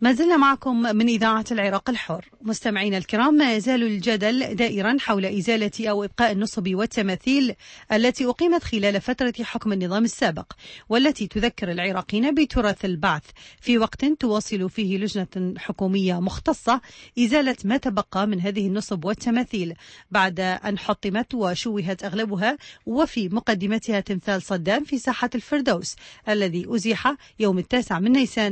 ما زلنا معكم من إذاعة العراق الحر. مستمعينا الكرام، ما يزال الجدل دائرا حول إزالة أو إبقاء النصب والتماثيل التي أقيمت خلال فترة حكم النظام السابق، والتي تذكر العراقيين بتراث البعث، في وقت تواصل فيه لجنة حكومية مختصة إزالة ما تبقى من هذه النصب والتماثيل بعد أن حطمت وشوهت أغلبها، وفي مقدمتها تمثال صدام في ساحة الفردوس الذي أزيح يوم 9 من نيسان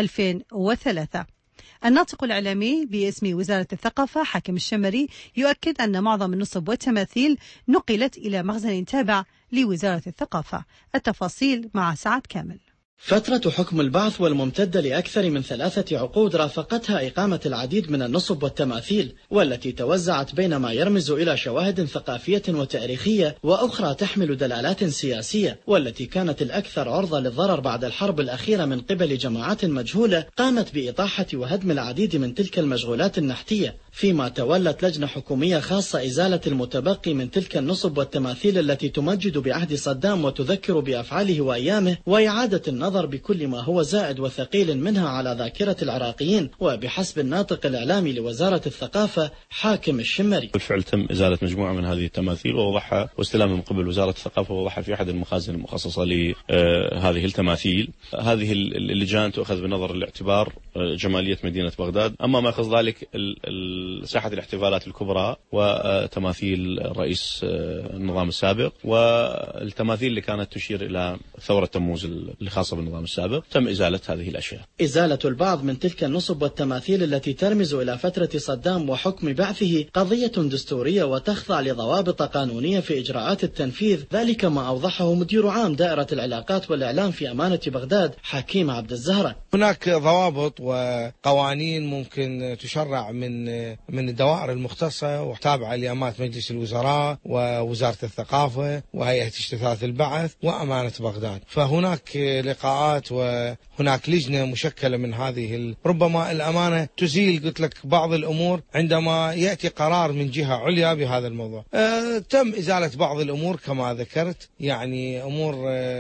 2003. الناطق الإعلامي باسم وزارة الثقافة حاكم الشمري يؤكد أن معظم النصب والتماثيل نقلت إلى مخزن تابع لوزارة الثقافة. التفاصيل مع سعد كامل. فترة حكم البعث والممتدة لأكثر من 3 عقود رافقتها إقامة العديد من النصب والتماثيل، والتي توزعت بين ما يرمز إلى شواهد ثقافية وتاريخية وأخرى تحمل دلالات سياسية، والتي كانت الأكثر عرضة للضرر بعد الحرب الأخيرة من قبل جماعات مجهولة قامت بإطاحة وهدم العديد من تلك المشغولات النحتية، فيما تولت لجنة حكومية خاصة إزالة المتبقي من تلك النصب والتماثيل التي تمجد بعهد صدام وتذكر بأفعاله وأيامه، وإعادة النظر بكل ما هو زائد وثقيل منها على ذاكرة العراقيين. وبحسب الناطق الإعلامي لوزارة الثقافة حاكم الشمري، بالفعل تم إزالة مجموعة من هذه التماثيل ووضعها واستلامها من قبل وزارة الثقافة ووضعها في أحد المخازن المخصصة لهذه التماثيل. هذه اللجان تؤخذ بنظر الاعتبار جمالية مدينة بغداد. أما ما يخص ذلك ساحة الاحتفالات الكبرى وتماثيل رئيس النظام السابق والتماثيل اللي كانت تشير إلى ثورة تموز الخاصة بالنظام السابق تم إزالة هذه الأشياء. إزالة البعض من تلك النصب والتماثيل التي ترمز إلى فترة صدام وحكم بعثه قضية دستورية وتخضع لضوابط قانونية في إجراءات التنفيذ، ذلك ما أوضحه مدير عام دائرة العلاقات والإعلام في أمانة بغداد حكيم عبد الزهرة. هناك ضوابط وقوانين ممكن تشرع من الدوائر المختصة وتابعة لأمانة مجلس الوزراء ووزارة الثقافة وهيئة اجتثاث البعث وأمانة بغداد، فهناك لقاءات وهناك لجنة مشكلة من هذه. ربما الأمانة تزيل قلت لك بعض الأمور عندما يأتي قرار من جهة عليا بهذا الموضوع. تم إزالة بعض الأمور كما ذكرت، يعني أمور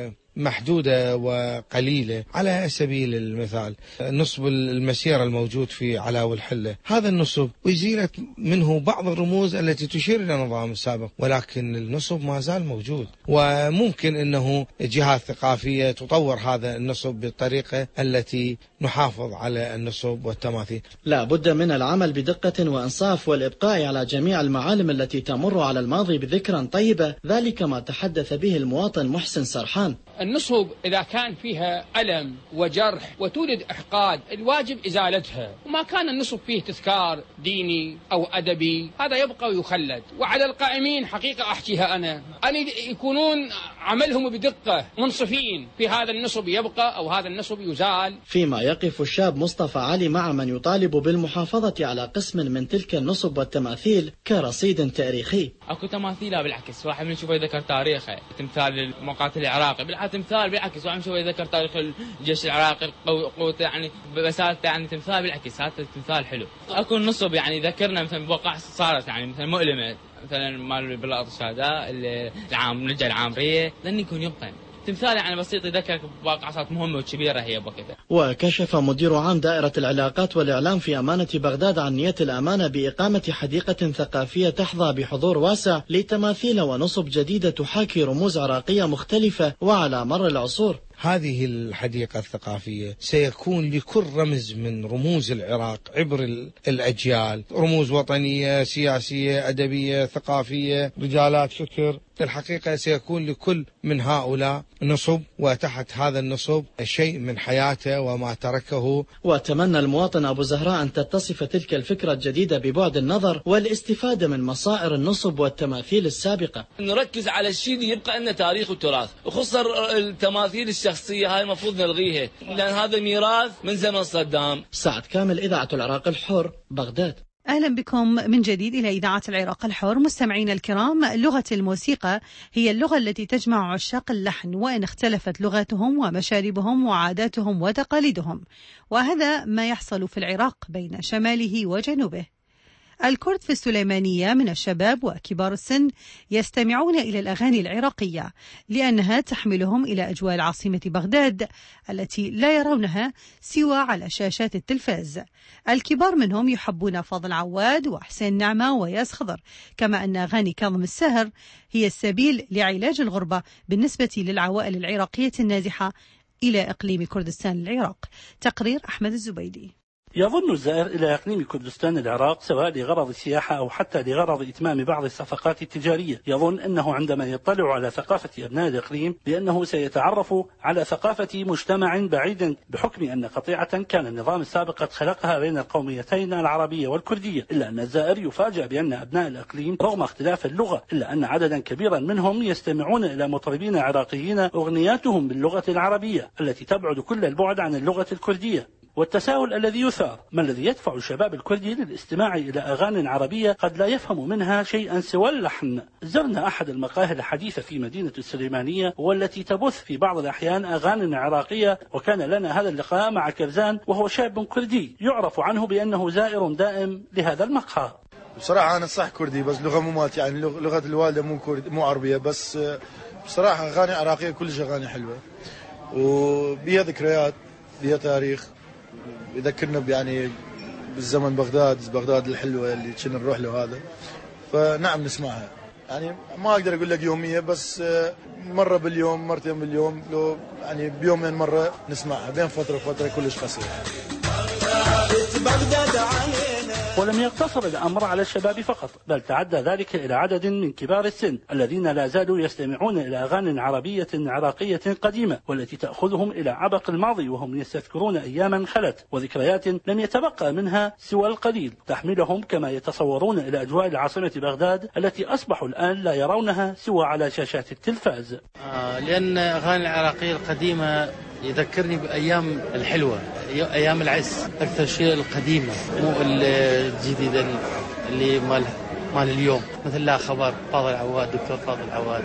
محدودة وقليلة. على سبيل المثال نصب المسيرة الموجود في علاو الحلة، هذا النصب وزيلت منه بعض الرموز التي تشير إلى النظام السابق، ولكن النصب ما زال موجود، وممكن أنه جهات ثقافية تطور هذا النصب بالطريقة التي نحافظ على النصب والتماثيل. لا بد من العمل بدقة وإنصاف والإبقاء على جميع المعالم التي تمر على الماضي بذكرى طيبة، ذلك ما تحدث به المواطن محسن سرحان. النصب إذا كان فيها ألم وجرح وتولد إحقاد الواجب إزالتها، وما كان النصب فيه تذكار ديني أو أدبي هذا يبقى ويخلد. وعلى القائمين حقيقة أحكيها أنا يكونون عملهم بدقة منصفين في هذا النصب يبقى أو هذا النصب يزال. فيما يقف الشاب مصطفى علي مع من يطالب بالمحافظة على قسم من تلك النصب والتماثيل كرصيد تاريخي. أكو تماثيل بالعكس واحد من يشوفه يذكر تاريخه، تمثال المقاتل العراقي تمثال بالعكس واحد شوي ذكر تاريخ الجيش العراقي قوته، يعني بسالته، يعني تمثال بالعكس هذا تمثال حلو. اكو النصب يعني ذكرنا مثلا بواقع صارت يعني مثلا مؤلمه، مثلا مال بلاط هذا العام نرجع العامريه لن يكون يبقى تمثال يعني بسيط يذكرك بواقع صارت مهمه وكبيره هي بوقتها. وكشف مدير عام دائرة العلاقات والإعلام في أمانة بغداد عن نية الأمانة بإقامة حديقة ثقافية تحظى بحضور واسع لتماثيل ونصب جديدة تحاكي رموز عراقية مختلفة وعلى مر العصور. هذه الحديقة الثقافية سيكون لكل رمز من رموز العراق عبر الأجيال، رموز وطنية سياسية أدبية ثقافية رجالات فكر. الحقيقة سيكون لكل من هؤلاء نصب، وتحت هذا النصب شيء من حياته وما تركه. وتمنى المواطن أبو زهراء أن تتصف تلك الفكرة الجديدة ببعد النظر والاستفادة من مصائر النصب والتماثيل السابقة. نركز على الشيء اللي يبقى لنا تاريخ وتراث، وخصوصا التماثيل الشخصية هاي المفروض نلغيها لأن هذا ميراث من زمن صدام. سعد كامل، إذاعة العراق الحر، بغداد. أهلا بكم من جديد إلى إذاعة العراق الحر. مستمعين الكرام، لغة الموسيقى هي اللغة التي تجمع عشاق اللحن وإن اختلفت لغاتهم ومشاربهم وعاداتهم وتقاليدهم، وهذا ما يحصل في العراق بين شماله وجنوبه. الكرد في السليمانية من الشباب وكبار السن يستمعون إلى الأغاني العراقية لأنها تحملهم إلى أجواء العاصمة بغداد التي لا يرونها سوى على شاشات التلفاز. الكبار منهم يحبون فاضل عواد وحسين نعمة وياس خضر، كما أن أغاني كاظم الساهر هي السبيل لعلاج الغربة بالنسبة للعوائل العراقية النازحة إلى إقليم كردستان العراق. تقرير أحمد الزبيدي. يظن الزائر إلى إقليم كردستان العراق سواء لغرض السياحة أو حتى لغرض إتمام بعض الصفقات التجارية، يظن أنه عندما يطلع على ثقافة أبناء الإقليم بأنه سيتعرف على ثقافة مجتمع بعيد، بحكم أن قطيعة كان النظام السابق قد خلقها بين القوميتين العربية والكردية. إلا أن الزائر يفاجأ بأن أبناء الإقليم رغم اختلاف اللغة إلا أن عددا كبيرا منهم يستمعون إلى مطربين عراقيين أغنياتهم باللغة العربية التي تبعد كل البعد عن اللغة الكردية. والتساؤل الذي يثار: ما الذي يدفع الشباب الكردي للاستماع إلى أغاني عربية قد لا يفهم منها شيئا سوى اللحن؟ زرنا أحد المقاهي الحديثة في مدينة السليمانية والتي تبث في بعض الأحيان أغاني عراقية، وكان لنا هذا اللقاء مع كرزان وهو شاب كردي يعرف عنه بأنه زائر دائم لهذا المقهى. بصراحة أنا صح كردي بس لغة مو مالتي، يعني لغة الوالدة مو كردي مو عربية، بس بصراحة أغاني عراقية كلش أغاني حلوة وبيها ذكريات بيها تاريخ، يذكرنا يعني بالزمن بغداد الحلوة اللي كنا نروح له هذا، فنعم نسمعها. يعني ما أقدر أقول لك يومية، بس مرة باليوم مرتين باليوم، لو يعني بيومين مرة نسمعها بين فترة وفترة كلش قصيرة. ولم يقتصر الأمر على الشباب فقط، بل تعدى ذلك إلى عدد من كبار السن الذين لا زالوا يستمعون إلى أغاني عربية عراقية قديمة والتي تأخذهم إلى عبق الماضي، وهم يستذكرون أياما خلت وذكريات لم يتبقى منها سوى القليل، تحملهم كما يتصورون إلى أجواء العاصمة بغداد التي أصبحوا الآن لا يرونها سوى على شاشات التلفاز. لأن أغاني العراقية القديمة يذكرني بأيام الحلوة، أيام العز، أكثر شيء القديمة مو الجديدة اللي مال اليوم، مثل لا خبر فاضل عواد، دكتور فاضل عواد،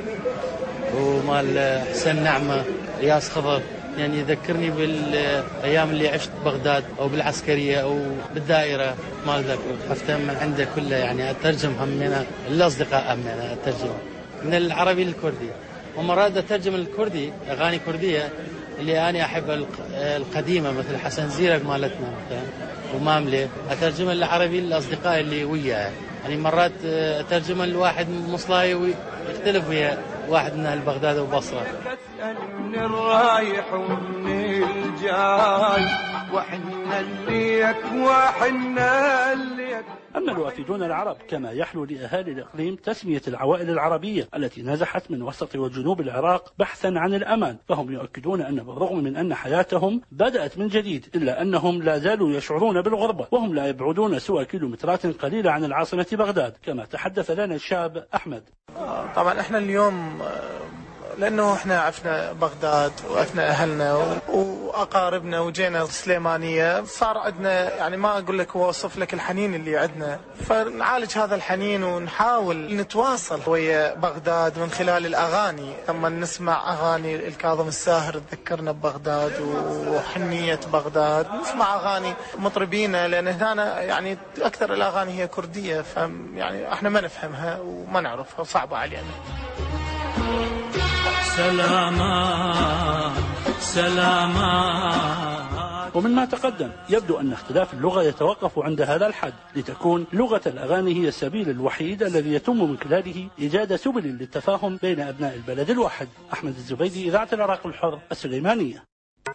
ومال حسين نعمة، ياس خضر. يعني يذكرني بالأيام اللي عشت بغداد أو بالعسكرية أو بالدائرة مال ذاك. حفتها من عنده كله، يعني أترجم همنا الأصدقاء، همنا أترجم من العربي للكردي، ومرات أترجم الكردي أغاني كردية اللي أنا أحب القديمة مثل حسن زيرك مالتنا مثلا وماملة، أترجمها للعربي للأصدقاء اللي وياه. يعني مرات أترجمها لواحد مصلاي ويختلف ويا واحد من أهل بغداد وبصرة. من الرايح ومن الجاي وحنا الليك وحنا الليك. أما الوافدون العرب كما يحلو لأهالي الإقليم تسمية العوائل العربية التي نزحت من وسط وجنوب العراق بحثا عن الأمان، فهم يؤكدون أن بالرغم من أن حياتهم بدأت من جديد إلا أنهم لا زالوا يشعرون بالغربة، وهم لا يبعدون سوى كيلومترات قليلة عن العاصمة بغداد، كما تحدث لنا الشاب أحمد. طبعا احنا اليوم لأنه احنا عرفنا بغداد وعرفنا أهلنا وأقاربنا وجينا السليمانية، صار عندنا يعني ما أقول لك وأوصف لك الحنين اللي عندنا، فنعالج هذا الحنين ونحاول نتواصل ويا بغداد من خلال الأغاني. لما نسمع أغاني الكاظم الساهر تذكرنا ببغداد وحنية بغداد، نسمع أغاني مطربينا لأن هنا يعني أكثر الأغاني هي كردية، يعني احنا ما نفهمها وما نعرفها وصعبة علينا. سلامات سلامات. ومن ما تقدم يبدو أن اختلاف اللغة يتوقف عند هذا الحد، لتكون لغة الأغاني هي السبيل الوحيد الذي يتم من خلاله إيجاد سبل للتفاهم بين أبناء البلد الواحد. أحمد الزبيدي، إذاعة العراق الحر، السليمانية.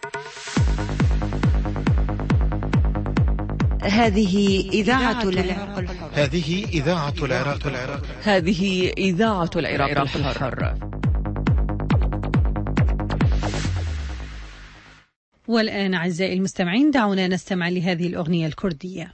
هذه إذاعة العراق الحر. هذه إذاعة العراق الحر. هذه إذاعة العراق الحر. والآن أعزائي المستمعين دعونا نستمع لهذه الأغنية الكردية.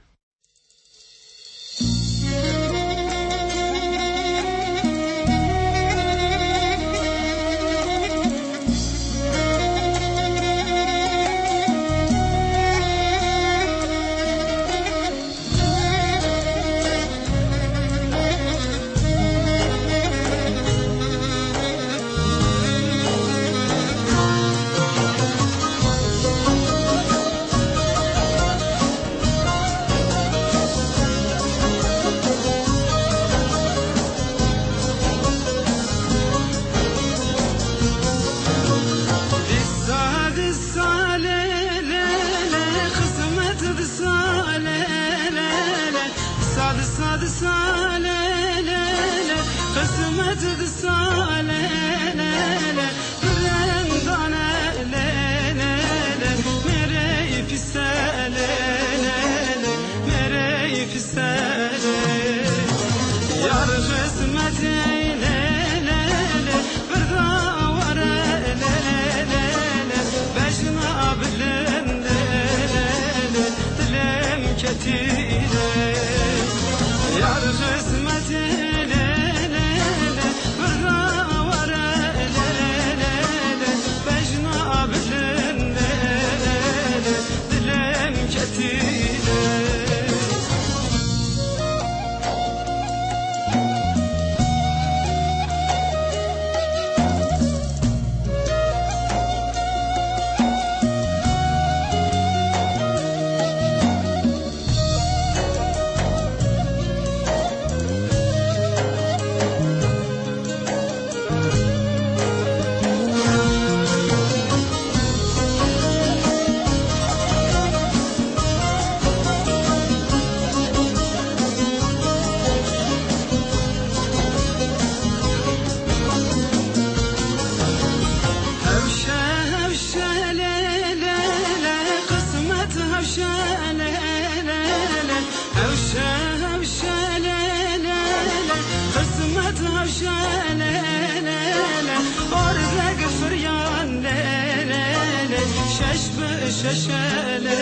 ششالة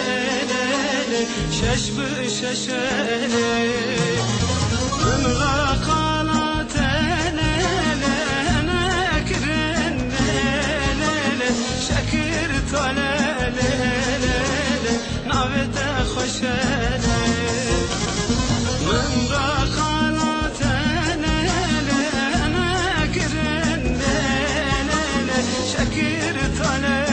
ششب ششالة من غاقالات أنا كرن شكرت على نعبت خشالة من غاقالات أنا كرن شكرت على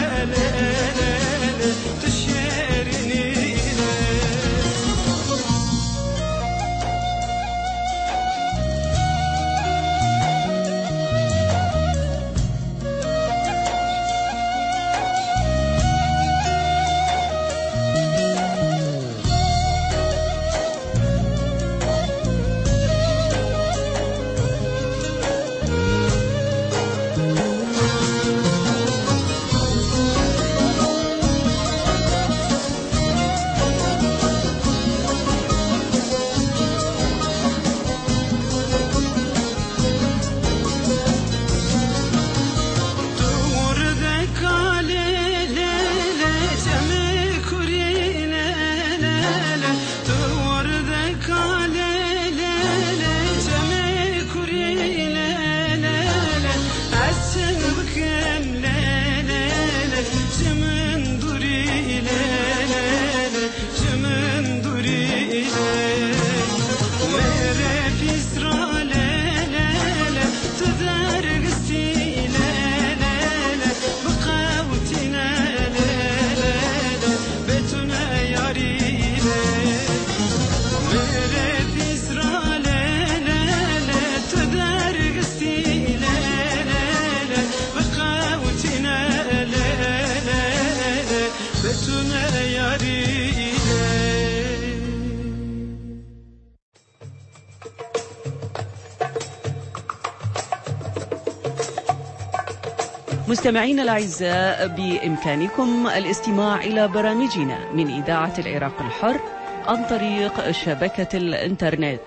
مستمعينا الأعزاء، بإمكانكم الاستماع إلى برامجنا من إذاعة العراق الحر عن طريق شبكة الإنترنت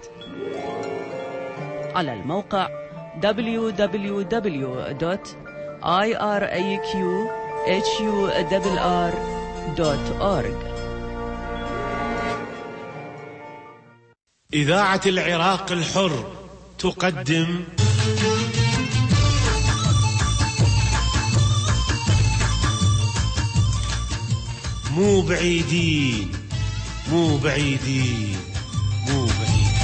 على الموقع www.iraqhurr.org. إذاعة العراق الحر تقدم مو بعيدين مو بعيدين مو بعيدين.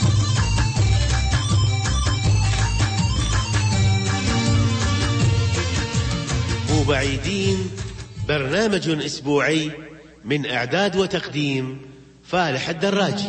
مو بعيدين برنامج أسبوعي من إعداد وتقديم فالح الدراجي.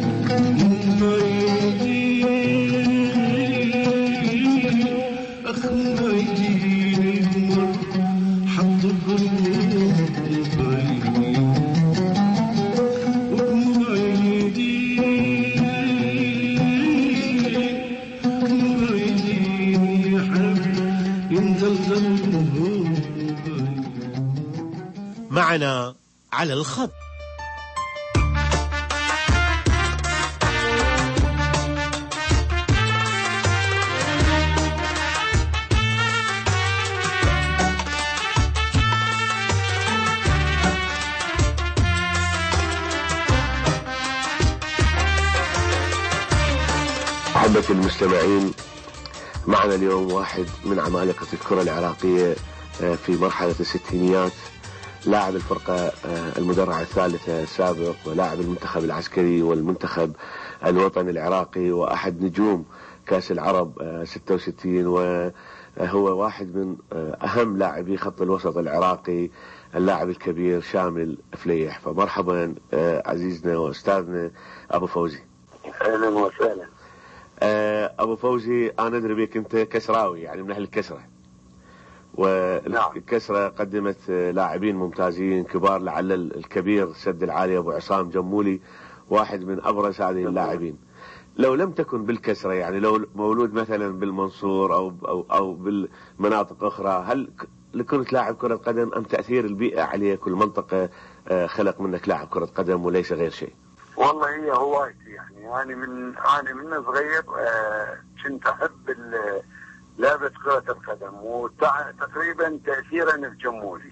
معنا على الخط أحبة المستمعين، معنا اليوم واحد من عمالقة الكرة العراقية في مرحلة الستينيات، لاعب الفرقة المدرعة الثالثة السابق، ولاعب المنتخب العسكري والمنتخب الوطني العراقي، وأحد نجوم كأس العرب 66، وهو واحد من أهم لاعبي خط الوسط العراقي، اللاعب الكبير شامل فليح. فمرحبا عزيزنا وأستاذنا أبو فوزي. أهلا وسهلا. أبو فوزي، أنا أدري بك أنت كسراوي، يعني من أهل الكسرة، والكسرة قدمت لاعبين ممتازين كبار، لعل الكبير سد العالي أبو عصام جمولي واحد من أبرز هذه اللاعبين. لو لم تكن بالكسرة، يعني لو مولود مثلا بالمنصور أو بالمناطق أخرى، هل كنت لاعب كرة قدم أم تأثير البيئة عليك والمنطقة خلق منك لاعب كرة قدم وليس غير شيء؟ والله هي هوايتي، يعني أنا من صغير كنت أحب لعبة كرة القدم، وتقريبا تأثيرا في جمهوري.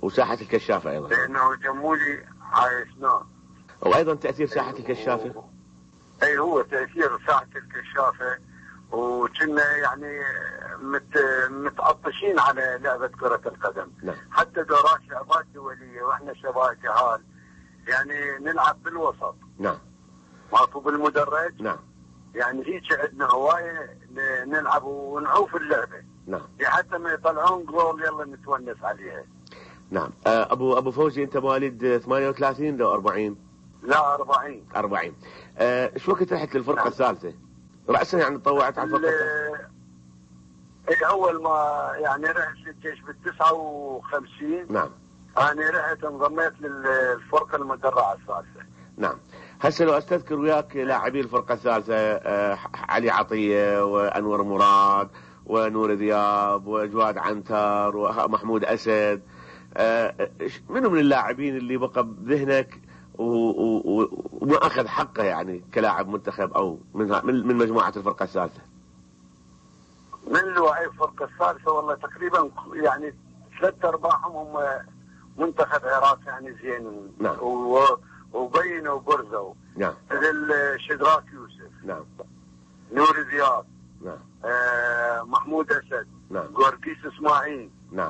وساحة الكشافة أيضا. لأنه جمولي عايشناه. وأيضا تأثير ساحة الكشافة. أي هو تأثير ساحة الكشافة، وكنا يعني متعطشين على لعبة كرة القدم. نعم. حتى دورات لعبات دولية واحنا شباب جهال يعني نلعب بالوسط. نعم. ماكو بالمدرج. نعم. يعني هيك عندنا هواية نلعب ونعوف اللعبة. نعم. حتى ما يطلعون جول يلا نتونس عليها. نعم. أبو فوزي أنت مواليد 38 لو 40؟ لا 40. 40. شو وقت رحت للفرقة الثالثة؟ رأسا يعني تطوعت على الفرقة الثالثة؟ اي اول ما يعني رحت للجيش بال59. نعم. انا رحت انضميت للفرقة المدرعة الثالثة. نعم. هسه لو استذكر وياك لاعبي الفرقة الثالثة، علي عطية وانور مراد ونور ذياب وجواد عنتر ومحمود اسد، منو من اللاعبين اللي بقى بذهنك وما اخذ حقه يعني كلاعب منتخب او من مجموعة الفرقة الثالثة؟ من لواعي الفرقة الثالثة والله تقريبا يعني 3/4 هم منتخب عراق يعني زين. نعم. وبين وبرزو. نعم. مثل شدراك يوسف. نعم. نور ذياب. نعم. محمود اسد. نعم. جورجيس اسماعيل. نعم.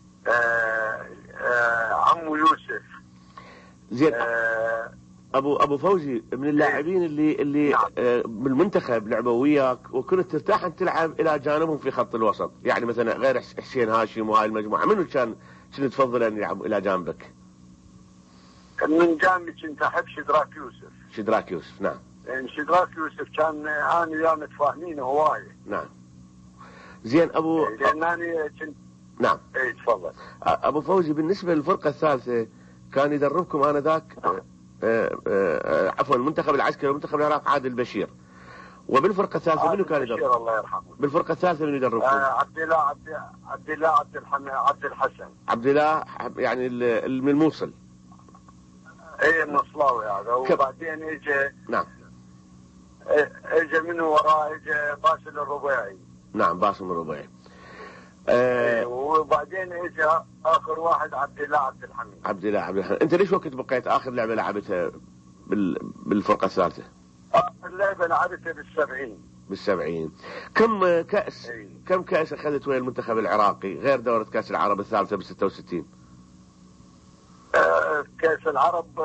عمو يوسف. زين. ابو فوزي من اللاعبين اللي نعم. بالمنتخب لعبوا وياك وكنت ترتاح ان تلعب الى جانبهم في خط الوسط، يعني مثلا غير حسين هاشم وهاي المجموعه، منو كان تفضل ان يلعب الى جانبك؟ من جانبي كنت احب شدراك يوسف. شدراك يوسف. نعم. يعني شدراك يوسف كان انا وياه متفاهمين هوايه. نعم. زين ابو لان انا كنت. نعم. اي تفضل. ابو فوزي بالنسبه للفرقه الثالثه كان يدربكم انذاك عفوا المنتخب العسكري ومنتخب العراق عادل بشير، وبالفرقه الثالثه منو كان يدرب؟ الله يرحمه. بالفرقه الثالثه منو يدربكم؟ عبد الله عبد الحسن. عبد الله يعني من الموصل. ايه المصلاوي هذا. وبعدين اجى. نعم. اجى من وراه اجى باسل الربيعي. نعم باسل الربيعي. وبعدين اجى اخر واحد عبد الله عبد الحميد. عبد الله عبد الحميد. انت ليش وقت بقيت اخر لعبه لعبتها بالفرقه الثالثه؟ اخر لعبه لعبتها بال70. كم كاس اخذت ويا المنتخب العراقي غير دوره كاس العرب الثالثه بال66؟ كاس العرب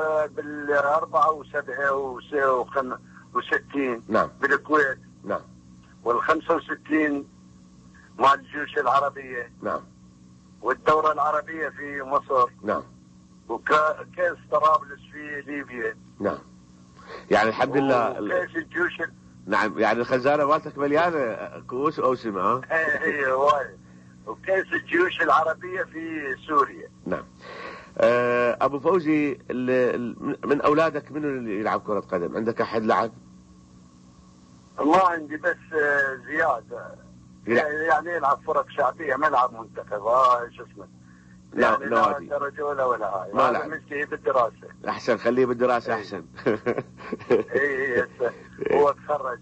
بال64 نعم. بالكويت. نعم. وال65 مع الجيوش العربية. نعم. والدورة العربية في مصر. نعم. وكاس طرابلس في ليبيا. نعم. يعني الحمد لله. وكاس الجيوش. نعم. يعني الخزانة مالتك مليانة كؤوس أوسمة. ها؟ ايه وايد. وكاس الجيوش العربية في سوريا. نعم. أبو فوزي من أولادك منو اللي يلعب كرة قدم؟ عندك أحد لعب؟ ما عندي بس زياد. يعني يلعب فرق شعبية ما يلعب منتخب. شو اسمه؟ يعني لا درجة ولا هاي. ما لعب. مشكلة بالدراسة. أحسن خليه بالدراسة أحسن. إيه هو تخرج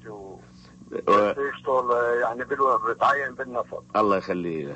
يشتغل يعني بتعين بالنفط. الله يخليه.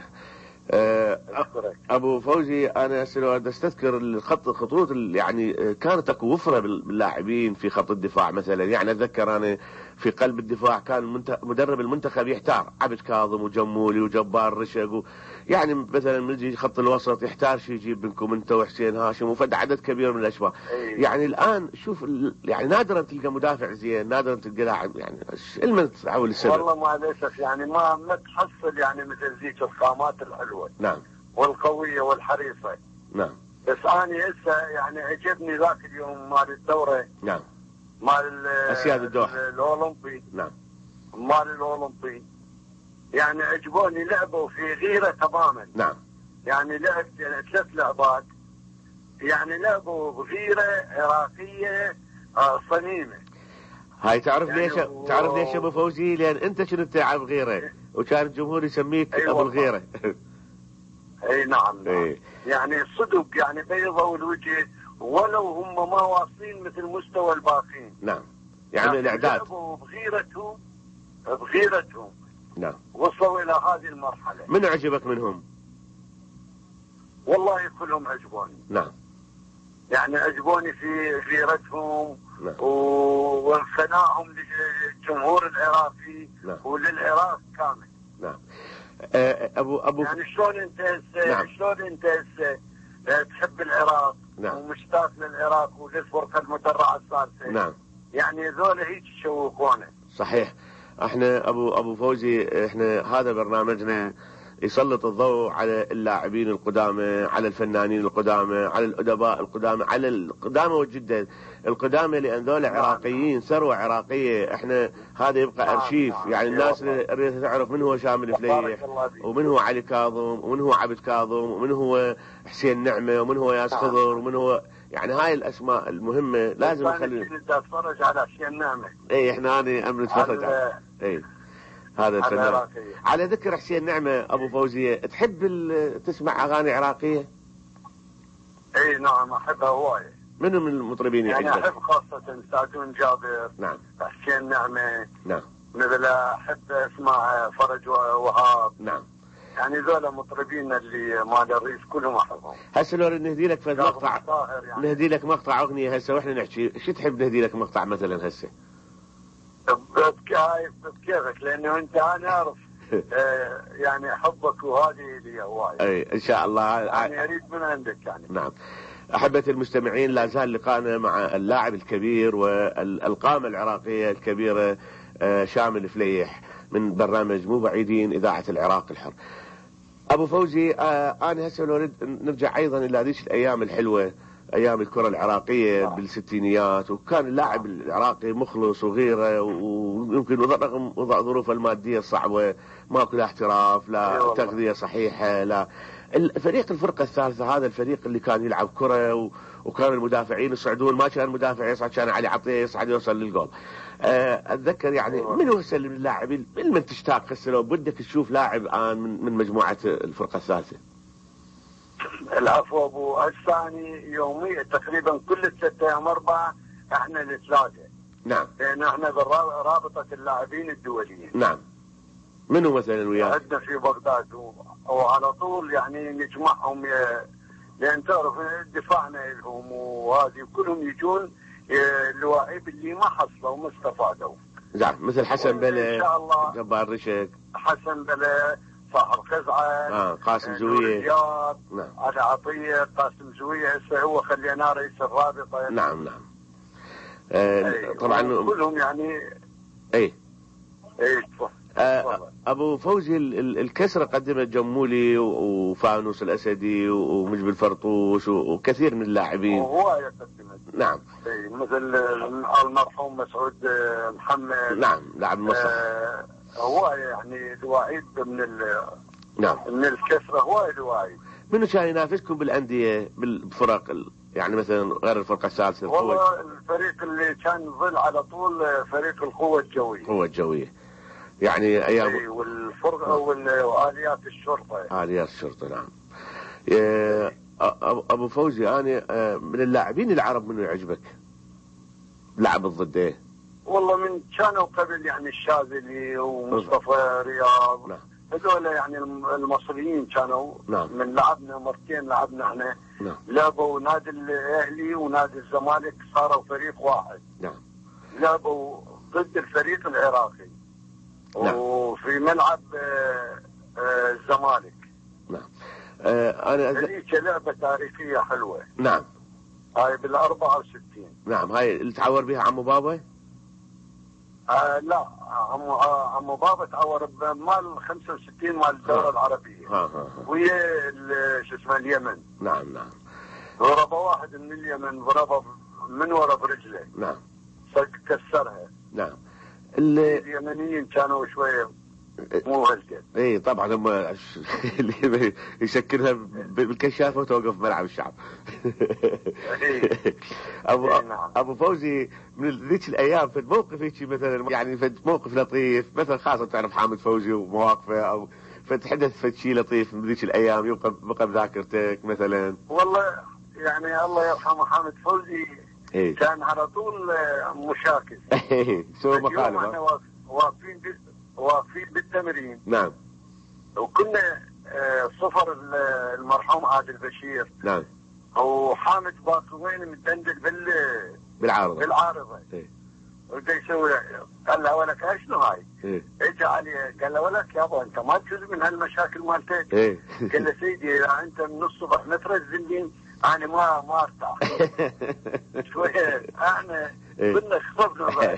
ابو فوزي انا استذكر الخطوط يعني كانت اكو وفره باللاعبين في خط الدفاع مثلا، يعني اتذكر انا في قلب الدفاع كان مدرب المنتخب يحتار عبد كاظم وجمولي وجبار رشق يعني مثلا من يجي خط الوسط يحتار شي يجيب منكم انت وحسين هاشم وفد عدد كبير من الاشباه. يعني الان شوف يعني نادرا تلقى مدافع زين، نادرا تلقى لاعب يعني المنت حول السبب. والله مع الاسف يعني ما تحصل يعني مثل ذيك الخامات الحلوه. نعم. والقويه والحريصه. نعم. بس انا هسه يعني عجبني ذاك اليوم مال الدوره. نعم. مال اسياد الدوحه الاولمبي. نعم. مال الاولمبي يعني عجبوني لعبوا في غيره تماما. نعم. يعني لعب 3 لعبات يعني لعبوا بغيره عراقيه صميمه. هاي تعرف يعني ليش تعرف ليش ابو فوزي؟ لان انت كنت تلعب غيره وكان الجمهور يسميك ابو الغيره. اي نعم. يعني صدق يعني بيضوا الوجه ولو هم ما واصلين مثل مستوى الباقين. نعم. يعني الاعداد بغيرتهم. نعم. وصلوا الى هذه المرحله. من عجبك منهم؟ والله كلهم عجبوني. نعم. يعني عجبوني في غيرتهم. نعم. وانثنائهم للجمهور العراقي. نعم. وللعراق كامل. نعم. ابو يعني شلون انت هسه. نعم. شلون انت هسه تحب العراق. نعم. ومشتاق للعراق وللفرقه المدرعه الثالثه. نعم. يعني ذولا هيك يشوقونه. صحيح. احنا ابو فوزي، احنا هذا برنامجنا يسلط الضوء على اللاعبين القدامى، على الفنانين القدامى، على الادباء القدامى، على القدامى والجدد القدامى، لان ذول عراقيين، ثروه عراقيه. احنا هذا يبقى ارشيف. يعني الناس اللي تعرف من هو شامل فليح، ومن هو علي كاظم، ومن هو عبد كاظم، ومن هو حسين نعمه، ومن هو ياس خضر، ومن هو يعني هاي الاسماء المهمه لازم نخلي. اتفرج على حسين نعمه. اي احنا هاني نتفرج على هذا الفنان. على ذكر حسين نعمة أبو فوزية، تحب تسمع أغاني عراقية؟ اي نعم احبها هواي. منو من المطربين يعني يعجبك؟ احب خاصة سعدون جابر. نعم. حسين نعمة. نعم. مثل احب اسمع فرج وهاب. نعم. يعني ذولا مطربين اللي مال الريف كلهم احبهم. هسه لو نهدي لك فد مقطع، يعني. نهدي لك مقطع أغنية هسه واحنا نحكي، شو تحب نهدي لك مقطع مثلا هسه؟ بكيفك، لانه انت انا اعرف يعني حبك وهذه لي هواي. اي ان شاء الله. يعني اريد من عندك يعني. نعم. احبتي المستمعين، لا زال لقاءنا مع اللاعب الكبير والقامة العراقية الكبيرة شامل فليح من برنامج مو بعيدين اذاعة العراق الحر. ابو فوزي، انا هسه لو نرجع ايضا الى هذيك الايام الحلوة، ايام الكرة العراقية بالستينيات، وكان اللاعب العراقي مخلص وغيره، ويمكن رغم ظروفه المادية الصعبة ماكو لا احتراف، لا تغذية صحيحة، لا الفريق الفرقة الثالثة هذا الفريق اللي كان يلعب كرة، وكان المدافعين يصعدون، ما كان مدافع يصعد، كان علي عطية يصعد يوصل للجول. اتذكر يعني من هو هسه من اللاعبين من تشتاق هسه لو بدك تشوف لاعب الان من مجموعة الفرقة الثالثة؟ العفو ابو الثاني يوميا تقريبا كل 6 أيام 4 احنا الثلاثه. نعم. لان احنا برابطه اللاعبين الدوليين. نعم. منو مثلا وياك؟ عندنا في بغداد وعلى طول يعني نجمعهم، لان تعرف دفاعنا لهم وهذه كلهم يجون اللاعب اللي ما حصلوا وما استفادوا. نعم. مثل حسن بلا، ان شاء الله جبار رشد، حسن بلا، صاحب خزعه، قاسم زويه، نعم، علي عطيه، قاسم زويه هسه هو خليناه رئيس الرابطه. نعم نعم. طبعا كلهم يعني. اي تفضل. ابو فوزي، الكسرة قدمت جمولي وفانوس الاسدي ومجب الفرطوش وكثير من اللاعبين. وهواية قدمت. نعم. مثل المرحوم مسعود محمد. نعم. لاعب مصر. هواية يعني الواعيد نعم. من الكسرة هواية الواعيد. منو كان ينافسكم بالاندية بالفرق يعني مثلا غير الفرقة الثالثة؟ والله الفريق اللي كان يظل على طول فريق القوة الجوية. القوة الجوية يعني ايام. والفرقة والآليات الشرطة. آليات الشرطة. نعم. ابو فوزي، انا من اللاعبين العرب منو يعجبك؟ لعب ضده. والله من كانوا قبل يعني الشاذلي ومصطفى رياض. نعم. هذول يعني المصريين كانوا. نعم. من لعبنا مرتين لعبنا احنا. نعم. لعبوا نادي الاهلي ونادي الزمالك، صاروا فريق واحد. نعم. لعبوا ضد الفريق العراقي. نعم. وفي ملعب الزمالك. نعم. هذيك لعبة تاريخية حلوة. نعم. هاي بال64. نعم. هاي اللي تعور بها عمو بابا؟ لا، عمو بابا تعور بمال 65 مال الدورة العربية. ويا شو اسمه اليمن. نعم. نعم. ضربه واحد من اليمن، ضربه من ورا برجله. نعم. كسرها. نعم. اليمنيين كانوا شوية مو هالقد. اي طبعا هم اللي يشكلها بالكشافه وتوقف ملعب الشعب. ابو فوزي، من ذيك الايام فد موقف هيك مثلا، يعني فد موقف لطيف مثلا، خاصه تعرف حامد فوزي ومواقفه، او فتحدث فد شيء لطيف من ذيك الايام يبقى بذاكرتك مثلا؟ والله يعني الله يرحمه حامد فوزي. كان على طول مشاكس. سوى مخالفه. واقفين بالتمرين. نعم. وكنا صفر المرحوم عادل بشير. نعم. وحامد باقوين متدندل بالعارضة. وده يسوي قال له ولك شنو هاي؟ اجى عليه قال له ولك يابا انت ما تجوز من هالمشاكل مالتك. قال له سيدي اذا انت من الصبح مترزلين انا ما ارتاح. شويه احنا كنا خطبنا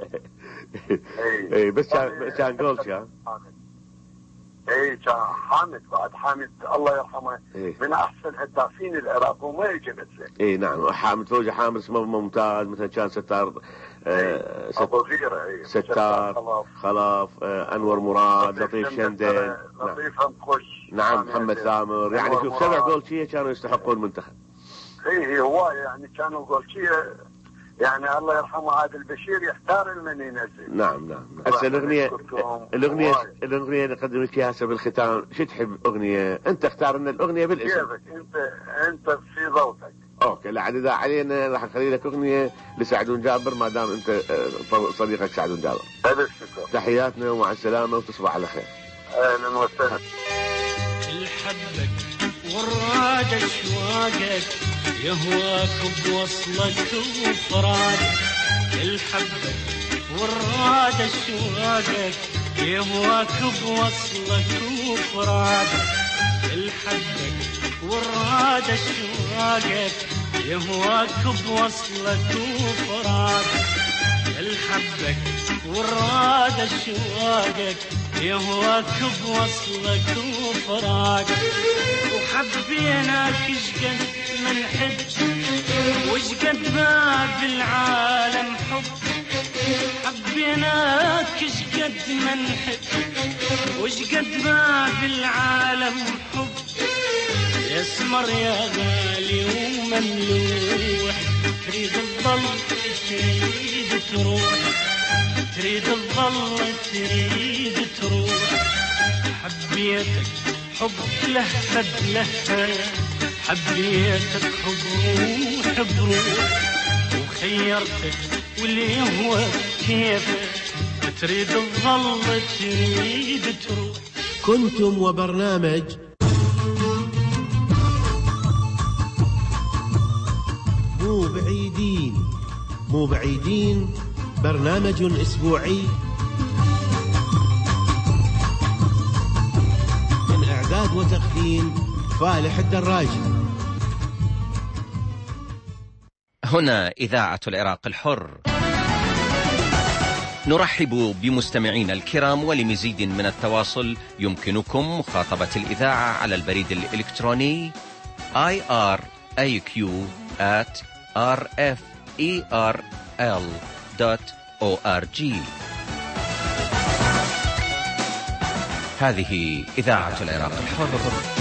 اي بس كان جولشي. اي كان حامد الله يرحمه من احسن هدافين العراق وما يجي مثله. اي نعم. حامد فوزي حامد اسمه ممتاز. مثلا كان ستار ابو غيره. ستار خلاف انور مراد لطيف شندل لطيف همخش. نعم محمد ثامر. يعني شوف 7 جولشيه كانوا يستحقون المنتخب. اي هو يعني كانوا جولشيه يعني الله يرحمه عادل بشير يختار من ينزل. نعم. هسه الأغنية اللي قدمت اياها هسه بالختام شو تحب أغنية؟ أنت اختار لنا الأغنية بالاسم. كيفك أنت في ذوقك. أوكي. لا عاد إذا علينا راح نخلي لك أغنية لسعدون جابر ما دام أنت صديقك سعدون جابر. هذا الشكر. تحياتنا ومع السلامة وتصبح على خير. أهلا وسهلا. الحبك وراد أشواقك يهواك بوصلك وفرادك. الحبك وراد أشواقك يهواك بوصلك وفرادك. الحبك وراد أشواقك يهواك بوصلك وفرادك. الحبك وراد أشواقك يهواك بوصلك وفرادك. وحبيناك شقد من حب وشقد ما بالعالم حب. حبيناك شقد من حب وشقد ما بالعالم حب. يا اسمر يا غالي ومملوح تريد تظل تريد تروح. تريد تظل تريد تروح. حبيتك حب لهفت لهفة. حبيتك حب روح بروح. وخيرتك واللي هو كيفك تريد تظل تريد تروح. كنتم وبرنامج مو بعيدين برنامج أسبوعي من إعداد وتقديم فالح الدراجي. هنا إذاعة العراق الحر. نرحب بمستمعينا الكرام، ولمزيد من التواصل يمكنكم مخاطبة الإذاعة على البريد الإلكتروني iraq@rferl.org. هذه إذاعة العراق الحر.